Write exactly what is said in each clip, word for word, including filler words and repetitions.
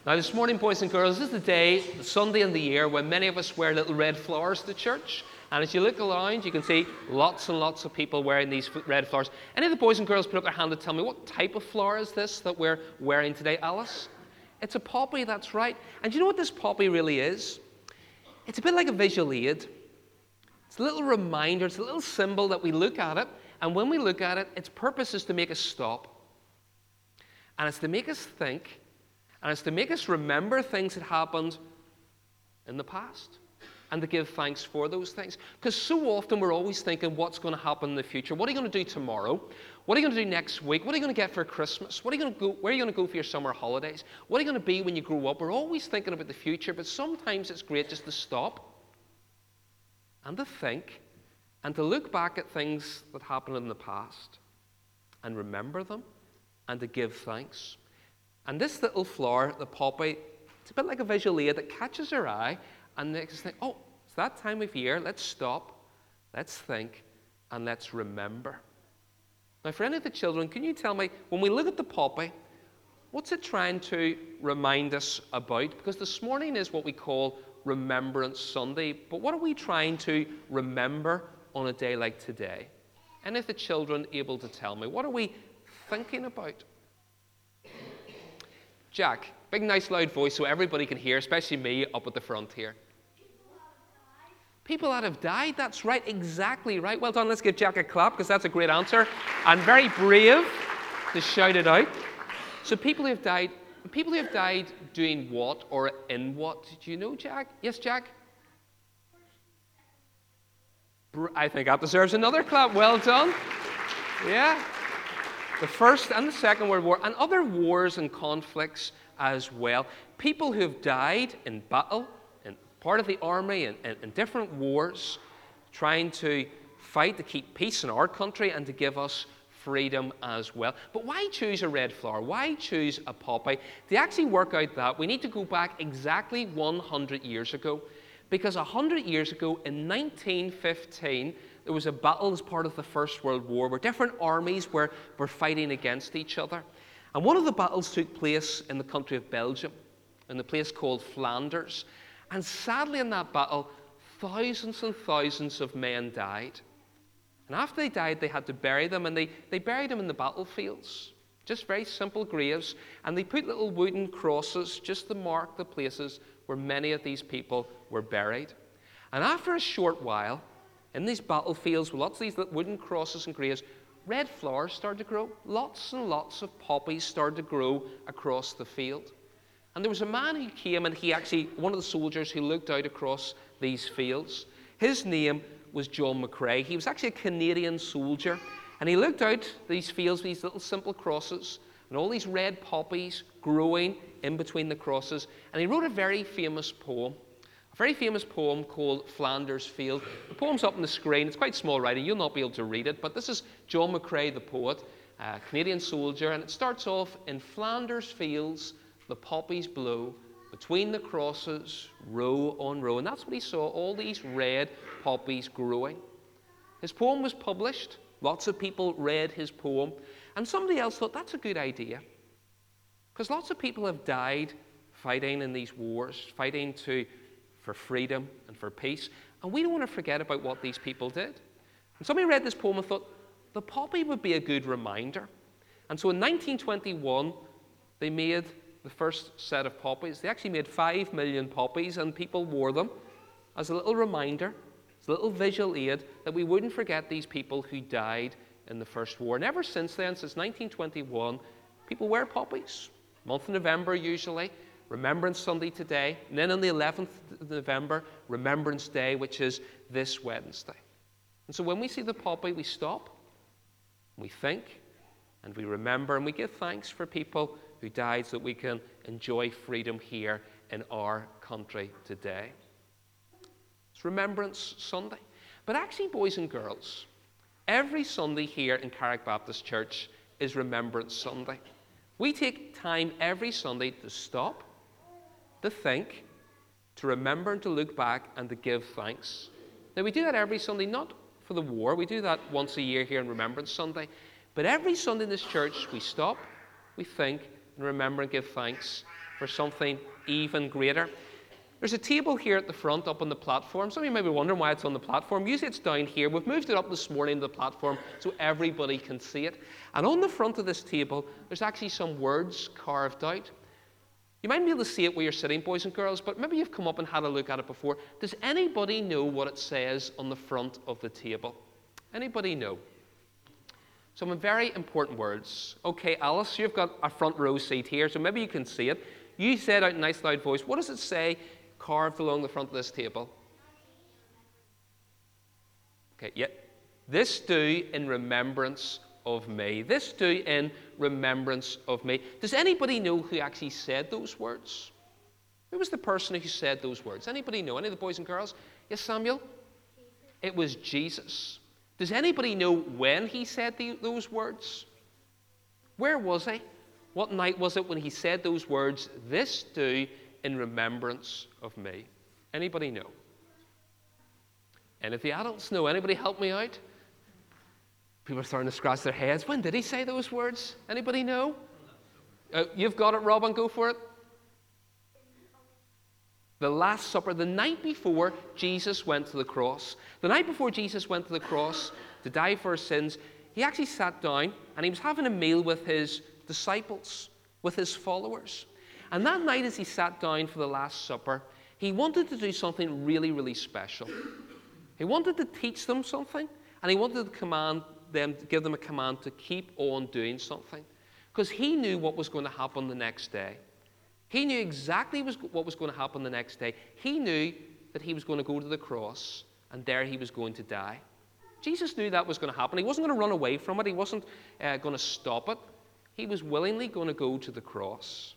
Now, this morning, boys and girls, this is the day, the Sunday in the year, when many of us wear little red flowers to church. And as you look around, you can see lots and lots of people wearing these red flowers. Any of the boys and girls put up their hand to tell me, what type of flower is this that we're wearing today, Alice? It's a poppy, that's right. And do you know what this poppy really is? It's a bit like a visual aid. It's a little reminder, it's a little symbol that we look at it, and when we look at it, its purpose is to make us stop. And it's to make us think, and it's to make us remember things that happened in the past, and to give thanks for those things. Because so often we're always thinking, what's going to happen in the future? What are you going to do tomorrow? What are you going to do next week? What are you going to get for Christmas? What are you going to go, where are you going to go for your summer holidays? What are you going to be when you grow up? We're always thinking about the future, but sometimes it's great just to stop and to think and to look back at things that happened in the past and remember them and to give thanks. And this little flower, the poppy, it's a bit like a visual aid that catches our eye and makes us think, oh, it's that time of year. Let's stop, let's think, and let's remember. Now, for any of the children, can you tell me, when we look at the poppy, what's it trying to remind us about? Because this morning is what we call Remembrance Sunday. But what are we trying to remember on a day like today? Any of the children able to tell me? What are we thinking about? Jack, big, nice, loud voice so everybody can hear, especially me up at the front here. People that have died, that's right, exactly right. Well done, let's give Jack a clap, because that's a great answer. And very brave to shout it out. So people who have died, people who have died doing what or in what? Do you know, Jack? Yes, Jack? I think that deserves another clap. Well done. Yeah. The First and the Second World War, and other wars and conflicts as well. People who have died in battle, in part of the army, in, in, in different wars, trying to fight to keep peace in our country and to give us freedom as well. But why choose a red flower? Why choose a poppy? To actually work out that, we need to go back exactly one hundred years ago. Because one hundred years ago, in nineteen fifteen, there was a battle as part of the First World War where different armies were, were fighting against each other. And one of the battles took place in the country of Belgium, in the place called Flanders. And sadly in that battle, thousands and thousands of men died. And after they died, they had to bury them, and they, they buried them in the battlefields. Just very simple graves. And they put little wooden crosses just to mark the places where many of these people were buried. And after a short while, in these battlefields with lots of these wooden crosses and graves, red flowers started to grow. Lots and lots of poppies started to grow across the field. And there was a man who came, and he actually, one of the soldiers who looked out across these fields. His name was John McCrae. He was actually a Canadian soldier. And he looked out these fields with these little simple crosses and all these red poppies growing in between the crosses. And he wrote a very famous poem. A very famous poem called Flanders Field. The poem's up on the screen. It's quite small writing. You'll not be able to read it. But this is John McCrae, the poet, a Canadian soldier. And it starts off, in Flanders fields, the poppies blow, between the crosses, row on row. And that's what he saw, all these red poppies growing. His poem was published. Lots of people read his poem. And somebody else thought, that's a good idea. Because lots of people have died fighting in these wars, fighting to... for freedom and for peace. And we don't want to forget about what these people did. And somebody read this poem and thought, the poppy would be a good reminder. And so in nineteen twenty-one, they made the first set of poppies. They actually made five million poppies, and people wore them as a little reminder, as a little visual aid, that we wouldn't forget these people who died in the First War. And ever since then, since nineteen twenty-one, people wear poppies. Month of November usually. Remembrance Sunday today, and then on the eleventh of November, Remembrance Day, which is this Wednesday. And so when we see the poppy, we stop, we think, and we remember, and we give thanks for people who died so that we can enjoy freedom here in our country today. It's Remembrance Sunday. But actually, boys and girls, every Sunday here in Carrick Baptist Church is Remembrance Sunday. We take time every Sunday to stop, to think, to remember and to look back and to give thanks. Now, we do that every Sunday, not for the war. We do that once a year here in Remembrance Sunday. But every Sunday in this church, we stop, we think, and remember and give thanks for something even greater. There's a table here at the front up on the platform. Some of you may be wondering why it's on the platform. Usually it's down here. We've moved it up this morning to the platform so everybody can see it. And on the front of this table, there's actually some words carved out. You might be able to see it where you're sitting, boys and girls, but maybe you've come up and had a look at it before. Does anybody know what it says on the front of the table? Anybody know? Some very important words. Okay, Alice, you've got a front row seat here, so maybe you can see it. You said out in a nice loud voice, what does it say carved along the front of this table? Okay, yeah. This do in remembrance of me. This do in remembrance of me. Does anybody know who actually said those words? Who was the person who said those words? Anybody know? Any of the boys and girls? Yes, Samuel? It was Jesus. Does anybody know when he said the, those words? Where was he? What night was it when he said those words, this do in remembrance of me? Anybody know? Any of the adults know? Anybody help me out? People are starting to scratch their heads. When did he say those words? Anybody know? Uh, you've got it, Robin. Go for it. The Last Supper, the night before Jesus went to the cross. The night before Jesus went to the cross to die for his sins, he actually sat down and he was having a meal with his disciples, with his followers. And that night as he sat down for the Last Supper, he wanted to do something really, really special. He wanted to teach them something, and he wanted to command them, to give them a command to keep on doing something. Because he knew what was going to happen the next day. He knew exactly what was going to happen the next day. He knew that he was going to go to the cross, and there he was going to die. Jesus knew that was going to happen. He wasn't going to run away from it. He wasn't uh, going to stop it. He was willingly going to go to the cross.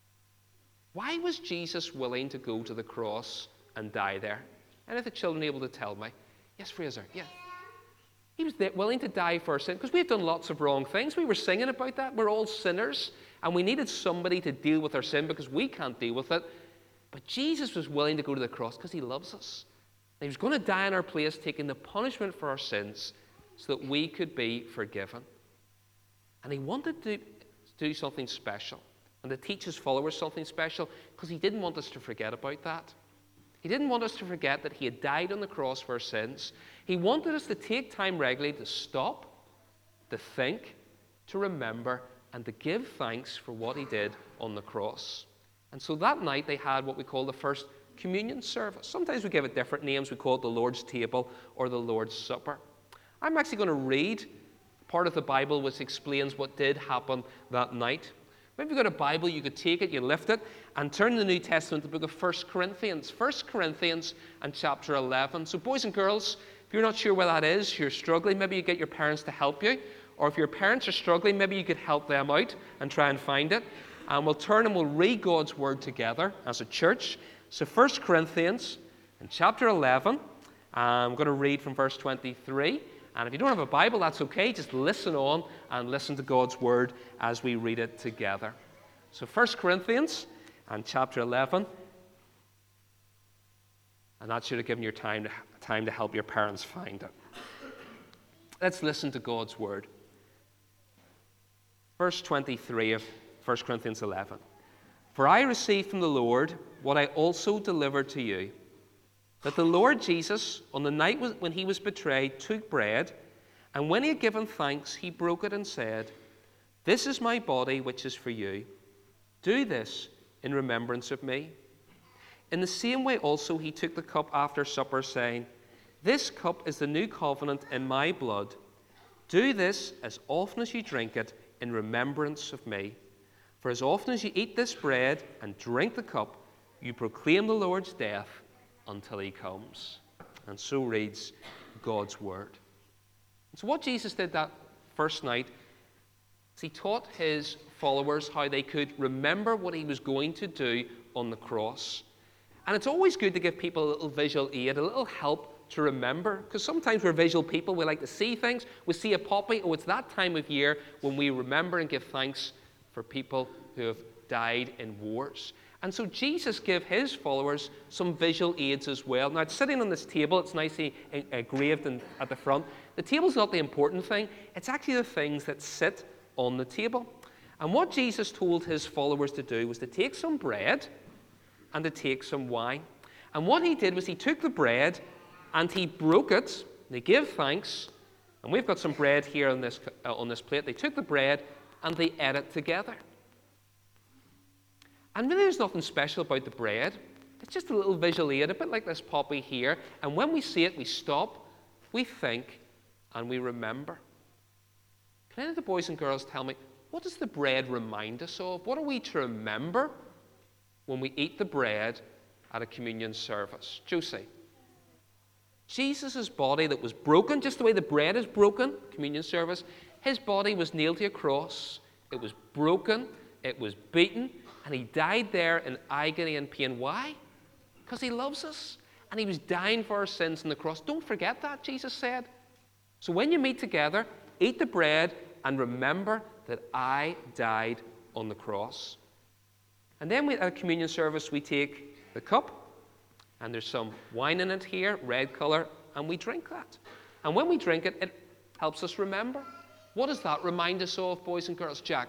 Why was Jesus willing to go to the cross and die there? Any of the children able to tell me? Yes, Fraser. Yeah. He was willing to die for our sin because we've done lots of wrong things. We were singing about that. We're all sinners, and we needed somebody to deal with our sin because we can't deal with it. But Jesus was willing to go to the cross because he loves us. And he was going to die in our place, taking the punishment for our sins so that we could be forgiven. And he wanted to do something special and to teach his followers something special because he didn't want us to forget about that. He didn't want us to forget that he had died on the cross for our sins. He wanted us to take time regularly to stop, to think, to remember, and to give thanks for what he did on the cross. And so that night they had what we call the first communion service. Sometimes we give it different names. We call it the Lord's table or the Lord's Supper. I'm actually going to read part of the Bible which explains what did happen that night. Maybe you've got a Bible, you could take it, you lift it, and turn to the New Testament, the book of First Corinthians. First Corinthians and chapter eleven. So boys and girls, if you're not sure where that is, you're struggling, maybe you get your parents to help you. Or if your parents are struggling, maybe you could help them out and try and find it. And we'll turn and we'll read God's word together as a church. So First Corinthians and chapter eleven, I'm going to read from verse twenty-three. And if you don't have a Bible, that's okay. Just listen on and listen to God's word as we read it together. So First Corinthians and chapter eleven. And that should have given you time to, time to help your parents find it. Let's listen to God's word. Verse twenty-three of First Corinthians eleven. For I received from the Lord what I also delivered to you, that the Lord Jesus, on the night when he was betrayed, took bread, and when he had given thanks, he broke it and said, This is my body, which is for you. Do this in remembrance of me. In the same way also he took the cup after supper, saying, This cup is the new covenant in my blood. Do this as often as you drink it in remembrance of me. For as often as you eat this bread and drink the cup, you proclaim the Lord's death until he comes. And so reads God's word. So what Jesus did that first night is he taught his followers how they could remember what he was going to do on the cross. And it's always good to give people a little visual aid, a little help to remember, because sometimes we're visual people. We like to see things. We see a poppy. Oh, it's that time of year when we remember and give thanks for people who have died in wars. And so Jesus gave his followers some visual aids as well. Now, it's sitting on this table. It's nicely engraved in, at the front. The table's not the important thing. It's actually the things that sit on the table. And what Jesus told his followers to do was to take some bread and to take some wine. And what he did was he took the bread and he broke it, and he gave thanks. And we've got some bread here on this, uh, on this plate. They took the bread and they ate it together. And really there's nothing special about the bread. It's just a little visual aid, a bit like this poppy here. And when we see it, we stop, we think, and we remember. Can any of the boys and girls tell me, what does the bread remind us of? What are we to remember when we eat the bread at a communion service? Josie. Jesus' body that was broken, just the way the bread is broken, communion service, his body was nailed to a cross. It was broken, it was beaten, and he died there in agony and pain. Why? Because he loves us, and he was dying for our sins on the cross. Don't forget that, Jesus said. So when you meet together, eat the bread and remember that I died on the cross. And then we, at a communion service, we take the cup, and there's some wine in it here, red color, and we drink that. And when we drink it, it helps us remember. What does that remind us of, boys and girls? Jack?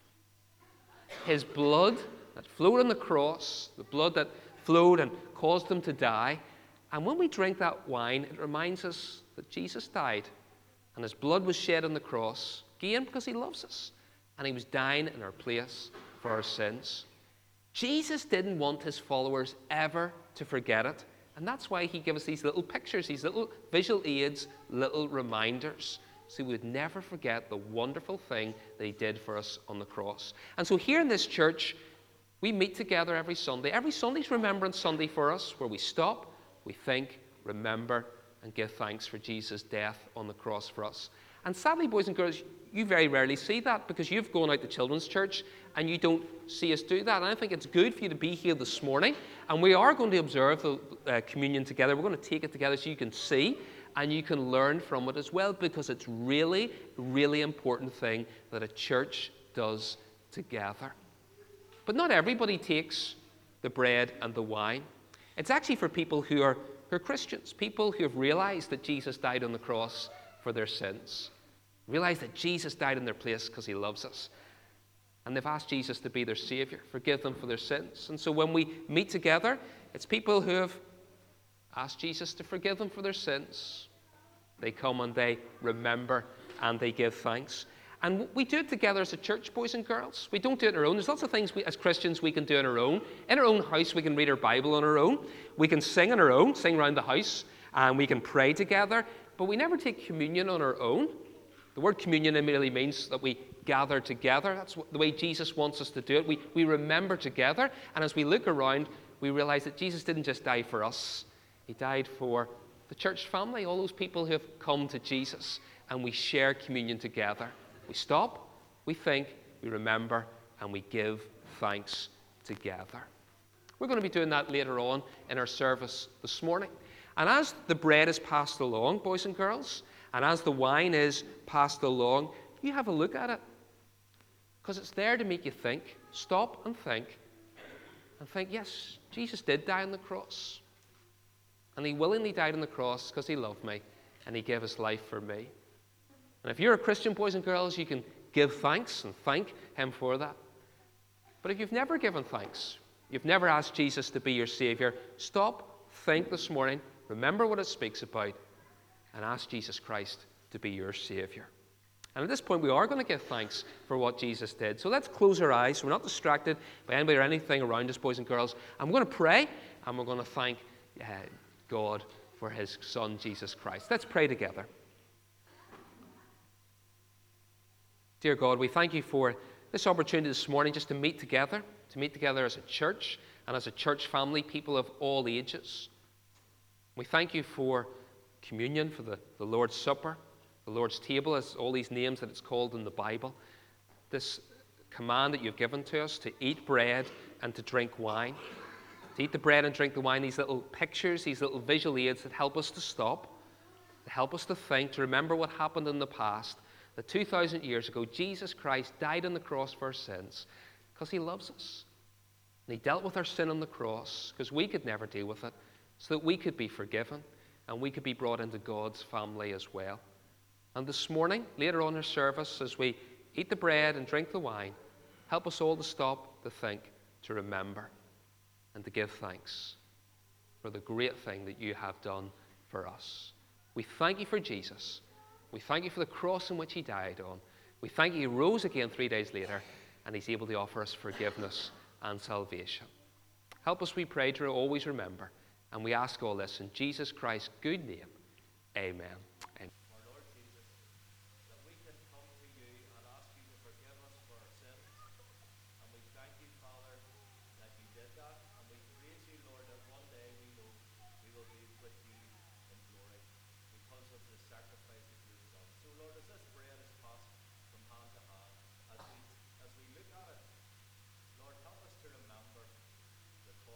His blood that flowed on the cross, the blood that flowed and caused him to die. And when we drink that wine, it reminds us that Jesus died, and his blood was shed on the cross, again, because he loves us, and he was dying in our place for our sins. Jesus didn't want his followers ever to forget it, and that's why he gave us these little pictures, these little visual aids, little reminders, so we would never forget the wonderful thing that he did for us on the cross. And so here in this church, we meet together every Sunday. Every Sunday's Remembrance Sunday for us, where we stop, we think, remember, and give thanks for Jesus' death on the cross for us. And sadly, boys and girls, you very rarely see that because you've gone out to children's church and you don't see us do that. And I think it's good for you to be here this morning. And we are going to observe the uh, communion together. We're going to take it together so you can see and you can learn from it as well, because it's really, really important thing that a church does together. But not everybody takes the bread and the wine. It's actually for people who are, who are Christians, people who have realized that Jesus died on the cross for their sins. Realize that Jesus died in their place because he loves us. And they've asked Jesus to be their Savior, forgive them for their sins. And so when we meet together, it's people who have asked Jesus to forgive them for their sins. They come and they remember and they give thanks. And we do it together as a church, boys and girls. We don't do it on our own. There's lots of things we, as Christians we can do on our own. In our own house, we can read our Bible on our own. We can sing on our own, sing around the house, and we can pray together. But we never take communion on our own. The word communion immediately means that we gather together. That's the way Jesus wants us to do it. We, we remember together, and as we look around, we realize that Jesus didn't just die for us. He died for the church family, all those people who have come to Jesus, and we share communion together. We stop, we think, we remember, and we give thanks together. We're going to be doing that later on in our service this morning. And as the bread is passed along, boys and girls, and as the wine is passed along, you have a look at it. Because it's there to make you think. Stop and think. And think, yes, Jesus did die on the cross. And he willingly died on the cross because he loved me. And he gave his life for me. And if you're a Christian, boys and girls, you can give thanks and thank him for that. But if you've never given thanks, you've never asked Jesus to be your Savior, stop, think this morning, remember what it speaks about, and ask Jesus Christ to be your Savior. And at this point, we are going to give thanks for what Jesus did. So let's close our eyes so we're not distracted by anybody or anything around us, boys and girls. I'm going to pray, and we're going to thank uh, God for his Son, Jesus Christ. Let's pray together. Dear God, we thank you for this opportunity this morning just to meet together, to meet together as a church and as a church family, people of all ages. We thank you for communion, for the, the Lord's Supper, the Lord's table, as all these names that it's called in the Bible. This command that you've given to us to eat bread and to drink wine. To eat the bread and drink the wine, these little pictures, these little visual aids that help us to stop, to help us to think, to remember what happened in the past, that two thousand years ago, Jesus Christ died on the cross for our sins because he loves us. And he dealt with our sin on the cross because we could never deal with it, so that we could be forgiven and we could be brought into God's family as well. And this morning, later on in our service, as we eat the bread and drink the wine, Help us all to stop, to think, to remember, and to give thanks for the great thing that you have done for us. We thank you for Jesus. We thank you for the cross on which he died on. We thank you he rose again three days later, and he's able to offer us forgiveness and salvation. Help us, we pray, to always remember. And we ask all this in Jesus Christ's good name. Amen. Amen. Our Lord Jesus, that we can come to you and ask you to forgive us for our sins. And we thank you, Father, that you did that. And we praise you, Lord, that one day we know we will be with you in glory because of the sacrifice of your Son. So, Lord, as this